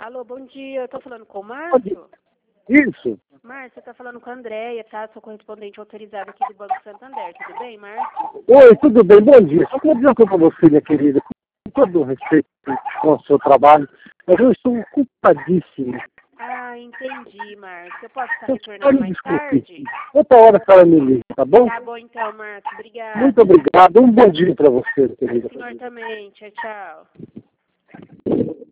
Alô, bom dia. Eu tô falando com o Bom dia. Márcio? Isso. Márcio, você tá falando com a Andréia, tá? Sou correspondente autorizada aqui do Banco Santander. Tudo bem, Márcio? Oi, tudo bem? Bom dia. Só queria dizer uma coisa para você, minha querida, com todo o respeito com o seu trabalho, mas eu estou ocupadíssimo. Ah, entendi, Márcio. Eu posso estar Só retornando me mais desculpe. tarde? Outra hora a senhora me liga, tá bom? Tá bom então, Márcio. Obrigada. Muito obrigado. Um bom dia para você, Para querida. o senhor também. Tchau, tchau.